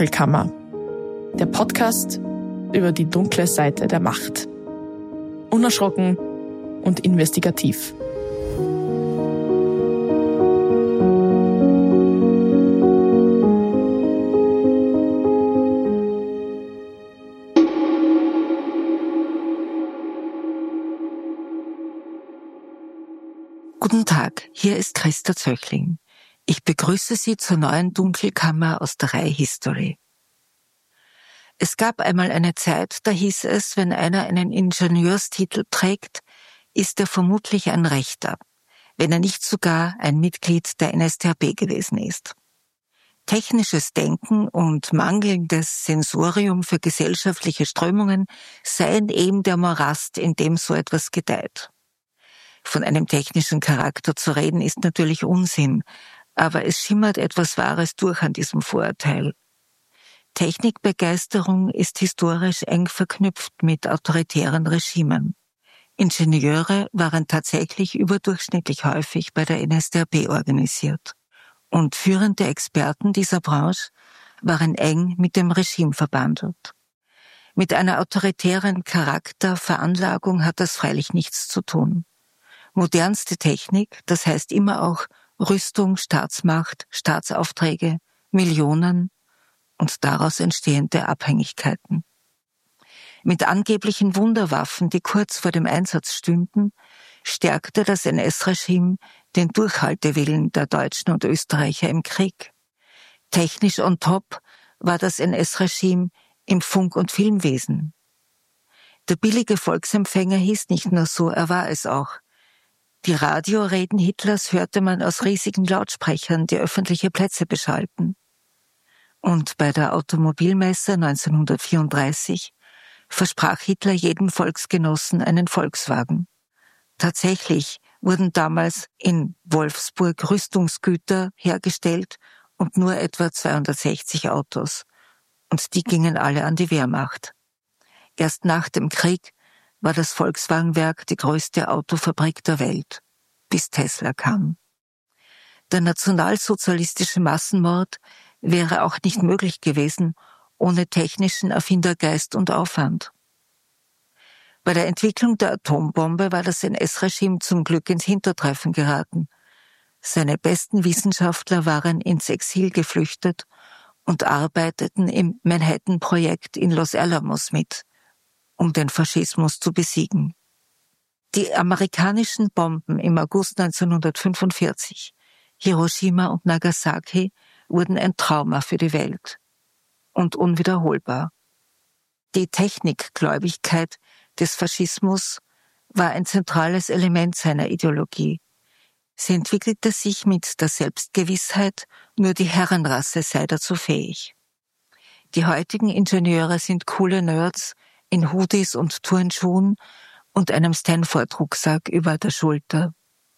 Dunkelkammer. Der Podcast über die dunkle Seite der Macht. Unerschrocken und investigativ. Guten Tag, hier ist Christa Zöchling. Ich begrüße Sie zur neuen Dunkelkammer aus der Reihe History. Es gab einmal eine Zeit, da hieß es, wenn einer einen Ingenieurstitel trägt, ist er vermutlich ein Rechter, wenn er nicht sogar ein Mitglied der NSDAP gewesen ist. Technisches Denken und mangelndes Sensorium für gesellschaftliche Strömungen seien eben der Morast, in dem so etwas gedeiht. Von einem technischen Charakter zu reden, ist natürlich Unsinn, aber es schimmert etwas Wahres durch an diesem Vorurteil. Technikbegeisterung ist historisch eng verknüpft mit autoritären Regimen. Ingenieure waren tatsächlich überdurchschnittlich häufig bei der NSDAP organisiert. Und führende Experten dieser Branche waren eng mit dem Regime verbandelt. Mit einer autoritären Charakterveranlagung hat das freilich nichts zu tun. Modernste Technik, das heißt immer auch Rüstung, Staatsmacht, Staatsaufträge, Millionen und daraus entstehende Abhängigkeiten. Mit angeblichen Wunderwaffen, die kurz vor dem Einsatz stünden, stärkte das NS-Regime den Durchhaltewillen der Deutschen und Österreicher im Krieg. Technisch on top war das NS-Regime im Funk- und Filmwesen. Der billige Volksempfänger hieß nicht nur so, er war es auch. Die Radioreden Hitlers hörte man aus riesigen Lautsprechern, die öffentliche Plätze beschallten. Und bei der Automobilmesse 1934 versprach Hitler jedem Volksgenossen einen Volkswagen. Tatsächlich wurden damals in Wolfsburg Rüstungsgüter hergestellt und nur etwa 260 Autos. Und die gingen alle an die Wehrmacht. Erst nach dem Krieg war das Volkswagenwerk die größte Autofabrik der Welt, bis Tesla kam. Der nationalsozialistische Massenmord wäre auch nicht möglich gewesen ohne technischen Erfindergeist und Aufwand. Bei der Entwicklung der Atombombe war das NS-Regime zum Glück ins Hintertreffen geraten. Seine besten Wissenschaftler waren ins Exil geflüchtet und arbeiteten im Manhattan-Projekt in Los Alamos mit, um den Faschismus zu besiegen. Die amerikanischen Bomben im August 1945, Hiroshima und Nagasaki, wurden ein Trauma für die Welt und unwiederholbar. Die Technikgläubigkeit des Faschismus war ein zentrales Element seiner Ideologie. Sie entwickelte sich mit der Selbstgewissheit, nur die Herrenrasse sei dazu fähig. Die heutigen Ingenieure sind coole Nerds in Hoodies und Turnschuhen und einem Stanford-Rucksack über der Schulter.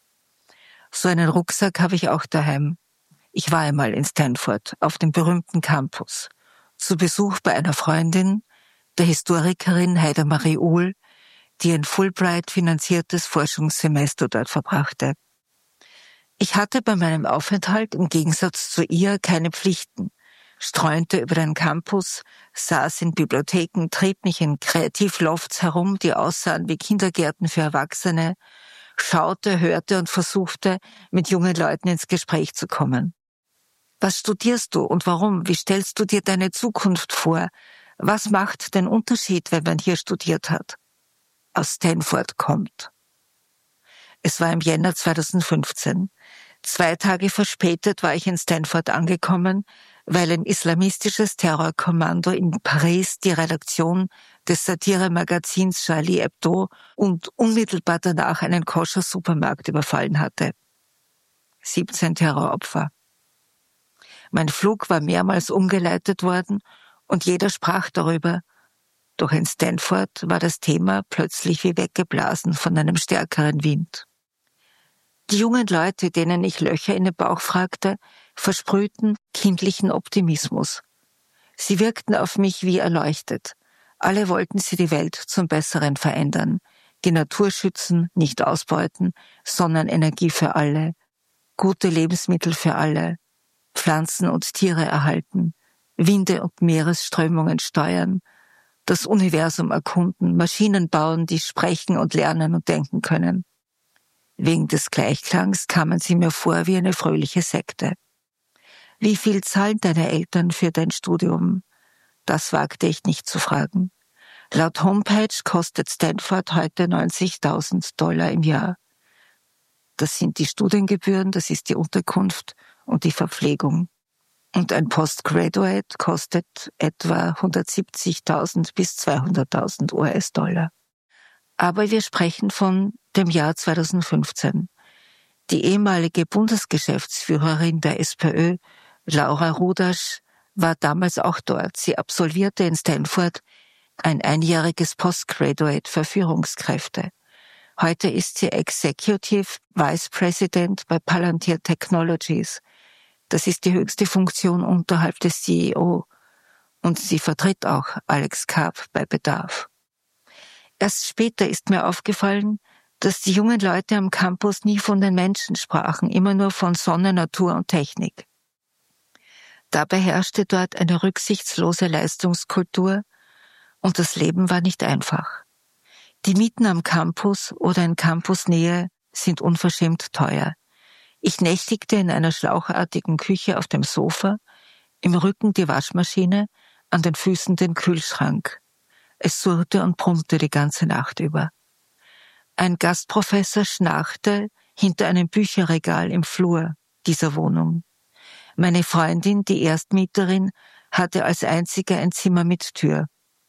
So einen Rucksack habe ich auch daheim. Ich war einmal in Stanford, auf dem berühmten Campus, zu Besuch bei einer Freundin, der Historikerin Heidemarie Uhl, die ein Fulbright-finanziertes Forschungssemester dort verbrachte. Ich hatte bei meinem Aufenthalt im Gegensatz zu ihr keine Pflichten, streunte über den Campus, saß in Bibliotheken, trieb mich in Kreativlofts herum, die aussahen wie Kindergärten für Erwachsene, schaute, hörte und versuchte, mit jungen Leuten ins Gespräch zu kommen. Was studierst du und warum? Wie stellst du dir deine Zukunft vor? Was macht den Unterschied, wenn man hier studiert hat? Aus Stanford kommt. Es war im Jänner 2015. 2 Tage verspätet war ich in Stanford angekommen, weil ein islamistisches Terrorkommando in Paris die Redaktion des Satire-Magazins Charlie Hebdo und unmittelbar danach einen Koscher-Supermarkt überfallen hatte. 17 Terroropfer. Mein Flug war mehrmals umgeleitet worden und jeder sprach darüber. Doch in Stanford war das Thema plötzlich wie weggeblasen von einem stärkeren Wind. Die jungen Leute, denen ich Löcher in den Bauch fragte, versprühten kindlichen Optimismus. Sie wirkten auf mich wie erleuchtet. Alle wollten sie die Welt zum Besseren verändern, die Natur schützen, nicht ausbeuten, sondern Energie für alle, gute Lebensmittel für alle, Pflanzen und Tiere erhalten, Winde und Meeresströmungen steuern, das Universum erkunden, Maschinen bauen, die sprechen und lernen und denken können. Wegen des Gleichklangs kamen sie mir vor wie eine fröhliche Sekte. Wie viel zahlen deine Eltern für dein Studium? Das wagte ich nicht zu fragen. Laut Homepage kostet Stanford heute $90.000 im Jahr. Das sind die Studiengebühren, das ist die Unterkunft und die Verpflegung. Und ein Postgraduate kostet etwa 170.000 bis 200.000 US-Dollar. Aber wir sprechen von dem Jahr 2015. Die ehemalige Bundesgeschäftsführerin der SPÖ, Laura Rudasch, war damals auch dort. Sie absolvierte in Stanford ein einjähriges Postgraduate für Führungskräfte. Heute ist sie Executive Vice President bei Palantir Technologies. Das ist die höchste Funktion unterhalb des CEO. Und sie vertritt auch Alex Karp bei Bedarf. Erst später ist mir aufgefallen, dass die jungen Leute am Campus nie von den Menschen sprachen, immer nur von Sonne, Natur und Technik. Dabei herrschte dort eine rücksichtslose Leistungskultur und das Leben war nicht einfach. Die Mieten am Campus oder in Campusnähe sind unverschämt teuer. Ich nächtigte in einer schlauchartigen Küche auf dem Sofa, im Rücken die Waschmaschine, an den Füßen den Kühlschrank. Es surrte und brummte die ganze Nacht über. Ein Gastprofessor schnarchte hinter einem Bücherregal im Flur dieser Wohnung. Meine Freundin, die Erstmieterin, hatte als einzige ein Zimmer mit Tür.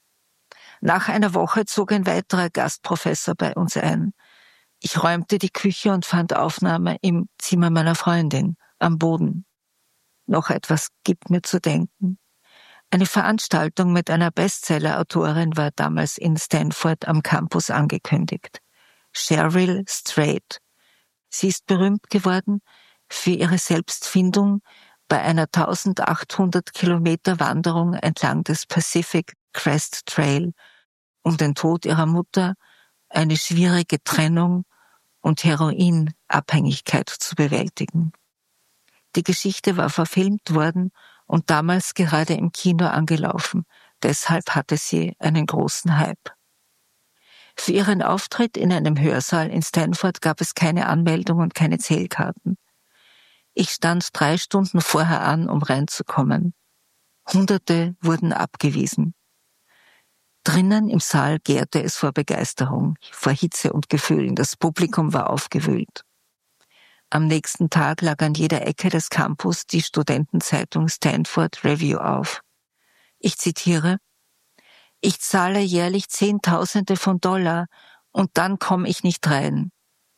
Nach einer Woche zog ein weiterer Gastprofessor bei uns ein. Ich räumte die Küche und fand Aufnahme im Zimmer meiner Freundin, am Boden. Noch etwas gibt mir zu denken. Eine Veranstaltung mit einer Bestseller-Autorin war damals in Stanford am Campus angekündigt. Cheryl Strayed. Sie ist berühmt geworden für ihre Selbstfindung bei einer 1800 Kilometer Wanderung entlang des Pacific Crest Trail, um den Tod ihrer Mutter, eine schwierige Trennung und Heroinabhängigkeit zu bewältigen. Die Geschichte war verfilmt worden und damals gerade im Kino angelaufen, deshalb hatte sie einen großen Hype. Für ihren Auftritt in einem Hörsaal in Stanford gab es keine Anmeldung und keine Zählkarten. Ich stand 3 Stunden vorher an, um reinzukommen. Hunderte wurden abgewiesen. Drinnen im Saal gärte es vor Begeisterung, vor Hitze und Gefühlen. Das Publikum war aufgewühlt. Am nächsten Tag lag an jeder Ecke des Campus die Studentenzeitung Stanford Review auf. Ich zitiere: Ich zahle jährlich Zehntausende von Dollar und dann komme ich nicht rein.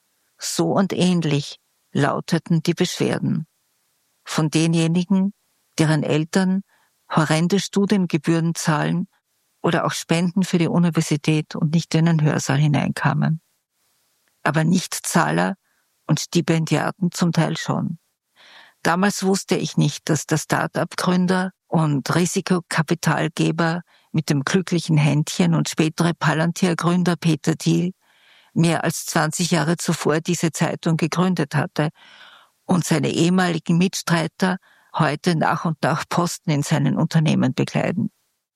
So und ähnlich lauteten die Beschwerden. Von denjenigen, deren Eltern horrende Studiengebühren zahlen oder auch Spenden für die Universität und nicht in den Hörsaal hineinkamen. Aber Nichtzahler und Stipendiaten zum Teil schon. Damals wusste ich nicht, dass der Start-up-Gründer und Risikokapitalgeber mit dem glücklichen Händchen und spätere Palantir-Gründer Peter Thiel mehr als 20 Jahre zuvor diese Zeitung gegründet hatte und seine ehemaligen Mitstreiter heute nach und nach Posten in seinen Unternehmen bekleiden.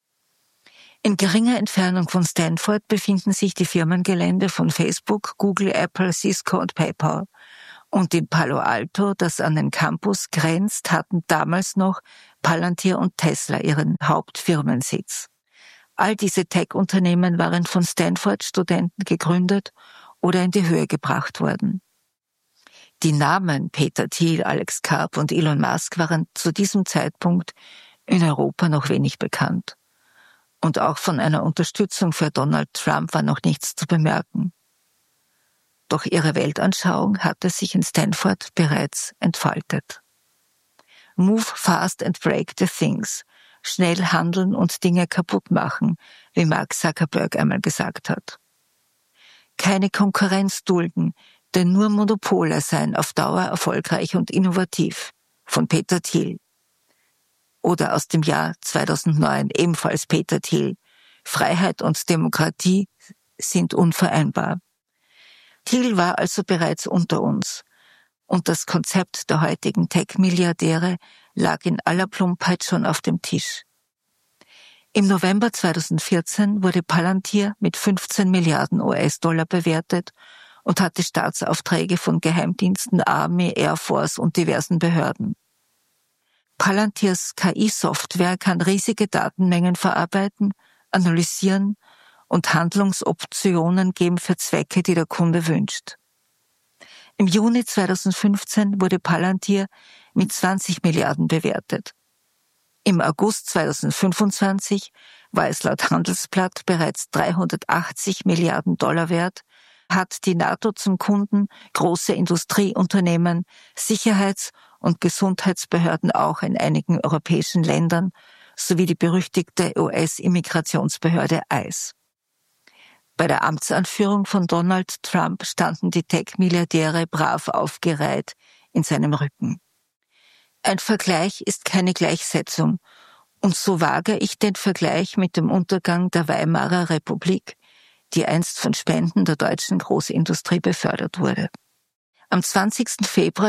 In geringer Entfernung von Stanford befinden sich die Firmengelände von Facebook, Google, Apple, Cisco und PayPal. Und in Palo Alto, das an den Campus grenzt, hatten damals noch Palantir und Tesla ihren Hauptfirmensitz. All diese Tech-Unternehmen waren von Stanford-Studenten gegründet oder in die Höhe gebracht worden. Die Namen Peter Thiel, Alex Karp und Elon Musk waren zu diesem Zeitpunkt in Europa noch wenig bekannt. Und auch von einer Unterstützung für Donald Trump war noch nichts zu bemerken. Doch ihre Weltanschauung hatte sich in Stanford bereits entfaltet. Move fast and break the things. Schnell handeln und Dinge kaputt machen, wie Mark Zuckerberg einmal gesagt hat. Keine Konkurrenz dulden, denn nur Monopole seien auf Dauer erfolgreich und innovativ, von Peter Thiel. Oder aus dem Jahr 2009, ebenfalls Peter Thiel. Freiheit und Demokratie sind unvereinbar. Thiel war also bereits unter uns. Und das Konzept der heutigen Tech-Milliardäre lag in aller Plumpheit schon auf dem Tisch. Im November 2014 wurde Palantir mit 15 Milliarden US-Dollar bewertet und hatte Staatsaufträge von Geheimdiensten, Army, Air Force und diversen Behörden. Palantirs KI-Software kann riesige Datenmengen verarbeiten, analysieren und Handlungsoptionen geben für Zwecke, die der Kunde wünscht. Im Juni 2015 wurde Palantir mit 20 Milliarden bewertet. Im August 2025 war es laut Handelsblatt bereits 380 Milliarden Dollar wert, hat die NATO zum Kunden, große Industrieunternehmen, Sicherheits- und Gesundheitsbehörden auch in einigen europäischen Ländern sowie die berüchtigte US-Immigrationsbehörde ICE. Bei der Amtsanführung von Donald Trump standen die Tech-Milliardäre brav aufgereiht in seinem Rücken. Ein Vergleich ist keine Gleichsetzung, und so wage ich den Vergleich mit dem Untergang der Weimarer Republik, die einst von Spenden der deutschen Großindustrie befördert wurde. Am 20. Februar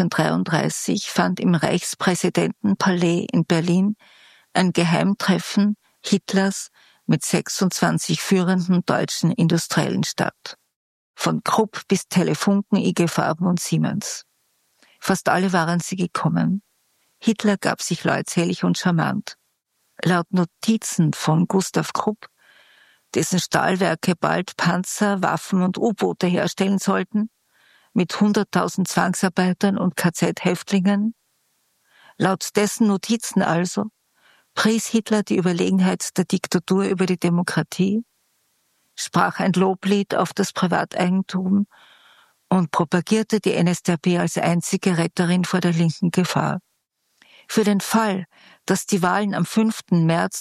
1933 fand im Reichspräsidentenpalais in Berlin ein Geheimtreffen Hitlers mit 26 führenden deutschen Industriellen statt. Von Krupp bis Telefunken, IG Farben und Siemens. Fast alle waren sie gekommen. Hitler gab sich leutselig und charmant. Laut Notizen von Gustav Krupp, dessen Stahlwerke bald Panzer, Waffen und U-Boote herstellen sollten, mit 100.000 Zwangsarbeitern und KZ-Häftlingen. Laut dessen Notizen also pries Hitler die Überlegenheit der Diktatur über die Demokratie, sprach ein Loblied auf das Privateigentum und propagierte die NSDAP als einzige Retterin vor der linken Gefahr. Für den Fall, dass die Wahlen am 5. März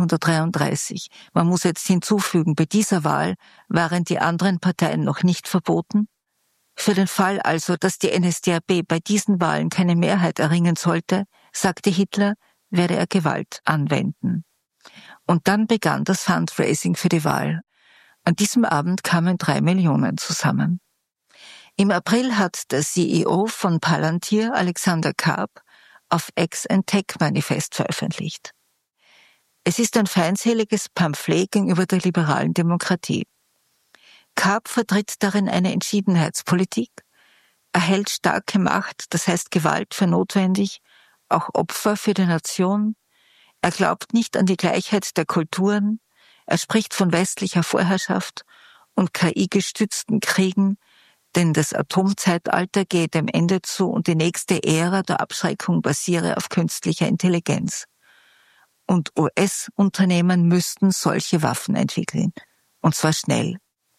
1933, man muss jetzt hinzufügen, bei dieser Wahl waren die anderen Parteien noch nicht verboten, für den Fall also, dass die NSDAP bei diesen Wahlen keine Mehrheit erringen sollte, sagte Hitler, werde er Gewalt anwenden. Und dann begann das Fundraising für die Wahl. An diesem Abend kamen 3 Millionen zusammen. Im April hat der CEO von Palantir, Alexander Karp, auf X ein Tech-Manifest veröffentlicht. Es ist ein feindseliges Pamphlet gegenüber der liberalen Demokratie. Karp vertritt darin eine Entschiedenheitspolitik, erhält starke Macht, das heißt Gewalt für notwendig, auch Opfer für die Nation. Er glaubt nicht an die Gleichheit der Kulturen, er spricht von westlicher Vorherrschaft und KI-gestützten Kriegen, denn das Atomzeitalter gehe dem Ende zu und die nächste Ära der Abschreckung basiere auf künstlicher Intelligenz. Und US-Unternehmen müssten solche Waffen entwickeln, und zwar schnell.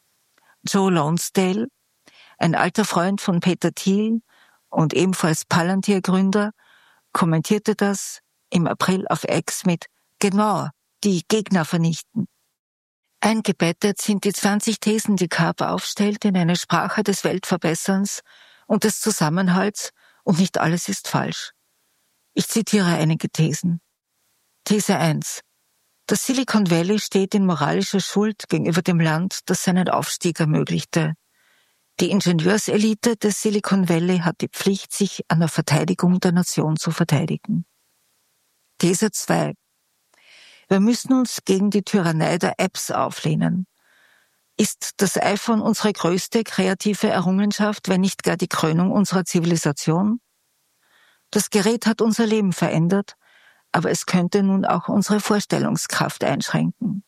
Joe Lonsdale, ein alter Freund von Peter Thiel und ebenfalls Palantir-Gründer, kommentierte das im April auf X mit „Genau, die Gegner vernichten". Eingebettet sind die 20 Thesen, die Karp aufstellt, in eine Sprache des Weltverbesserns und des Zusammenhalts, und nicht alles ist falsch. Ich zitiere einige Thesen. These 1. Das Silicon Valley steht in moralischer Schuld gegenüber dem Land, das seinen Aufstieg ermöglichte. Die Ingenieurselite des Silicon Valley hat die Pflicht, sich an der Verteidigung der Nation zu verteidigen. These 2. Wir müssen uns gegen die Tyrannei der Apps auflehnen. Ist das iPhone unsere größte kreative Errungenschaft, wenn nicht gar die Krönung unserer Zivilisation? Das Gerät hat unser Leben verändert, aber es könnte nun auch unsere Vorstellungskraft einschränken.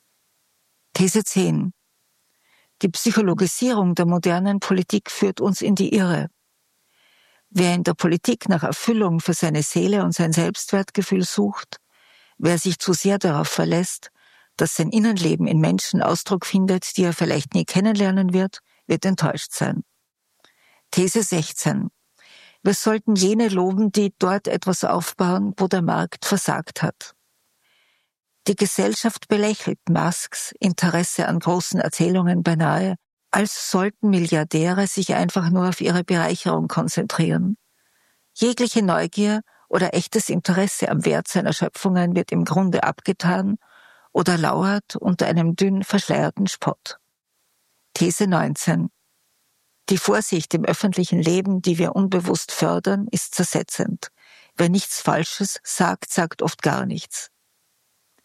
These 10. Die Psychologisierung der modernen Politik führt uns in die Irre. Wer in der Politik nach Erfüllung für seine Seele und sein Selbstwertgefühl sucht, wer sich zu sehr darauf verlässt, dass sein Innenleben in Menschen Ausdruck findet, die er vielleicht nie kennenlernen wird enttäuscht sein. These 16. Wir sollten jene loben, die dort etwas aufbauen, wo der Markt versagt hat. Die Gesellschaft belächelt Musks Interesse an großen Erzählungen beinahe, als sollten Milliardäre sich einfach nur auf ihre Bereicherung konzentrieren. Jegliche Neugier oder echtes Interesse am Wert seiner Schöpfungen wird im Grunde abgetan oder lauert unter einem dünn verschleierten Spott. These 19. Die Vorsicht im öffentlichen Leben, die wir unbewusst fördern, ist zersetzend. Wer nichts Falsches sagt, sagt oft gar nichts.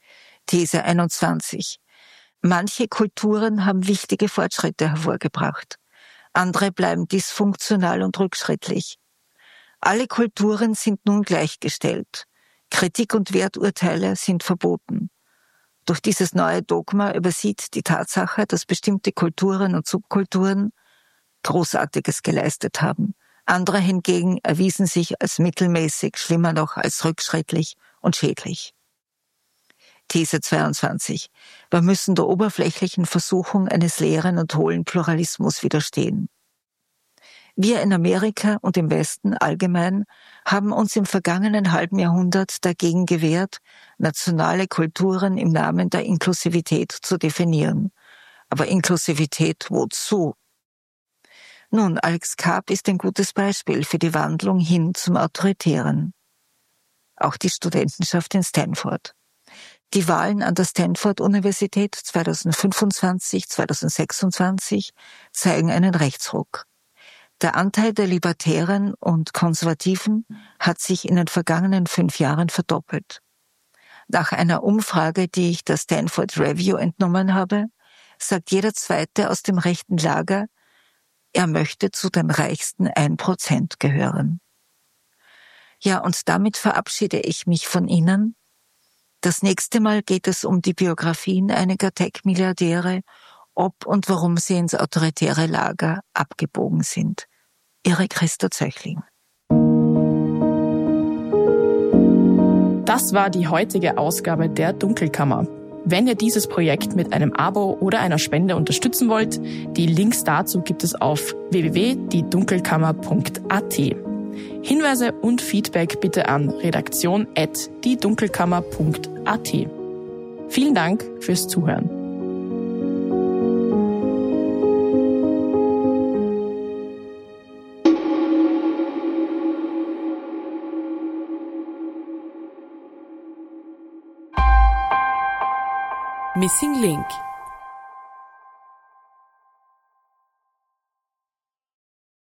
These 21. Manche Kulturen haben wichtige Fortschritte hervorgebracht. Andere bleiben dysfunktional und rückschrittlich. Alle Kulturen sind nun gleichgestellt. Kritik und Werturteile sind verboten. Durch dieses neue Dogma übersieht die Tatsache, dass bestimmte Kulturen und Subkulturen Großartiges geleistet haben. Andere hingegen erwiesen sich als mittelmäßig, schlimmer noch als rückschrittlich und schädlich. These 22. Wir müssen der oberflächlichen Versuchung eines leeren und hohlen Pluralismus widerstehen. Wir in Amerika und im Westen allgemein haben uns im vergangenen halben Jahrhundert dagegen gewehrt, nationale Kulturen im Namen der Inklusivität zu definieren. Aber Inklusivität wozu? Nun, Alex Karp ist ein gutes Beispiel für die Wandlung hin zum Autoritären. Auch die Studentenschaft in Stanford. Die Wahlen an der Stanford-Universität 2025, 2026 zeigen einen Rechtsruck. Der Anteil der Libertären und Konservativen hat sich in den vergangenen 5 Jahren verdoppelt. Nach einer Umfrage, die ich der Stanford Review entnommen habe, sagt jeder Zweite aus dem rechten Lager, er möchte zu den reichsten 1% gehören. Ja, und damit verabschiede ich mich von Ihnen. Das nächste Mal geht es um die Biografien einiger Tech-Milliardäre, ob und warum sie ins autoritäre Lager abgebogen sind. Ihre Christa Zöchling. Das war die heutige Ausgabe der Dunkelkammer. Wenn ihr dieses Projekt mit einem Abo oder einer Spende unterstützen wollt, die Links dazu gibt es auf www.diedunkelkammer.at. Hinweise und Feedback bitte an redaktion@diedunkelkammer.at. Vielen Dank fürs Zuhören. Missing Link